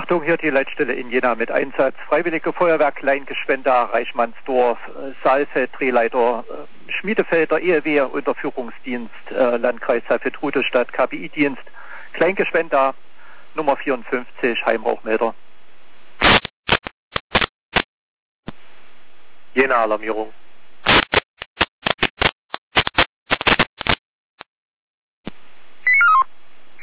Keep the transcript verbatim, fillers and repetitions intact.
Achtung, hier die Leitstelle in Jena mit Einsatz. Freiwillige Feuerwehr Kleingeschwenda, Reichmannsdorf, Saalfeld, Drehleiter, Schmiedefelder, E L W, Unterführungsdienst, äh, Landkreis Saalfeld-Rudolstadt, K B I-Dienst, Kleingeschwenda, Nummer vierundfünfzig, Heimrauchmelder. Jena Alarmierung.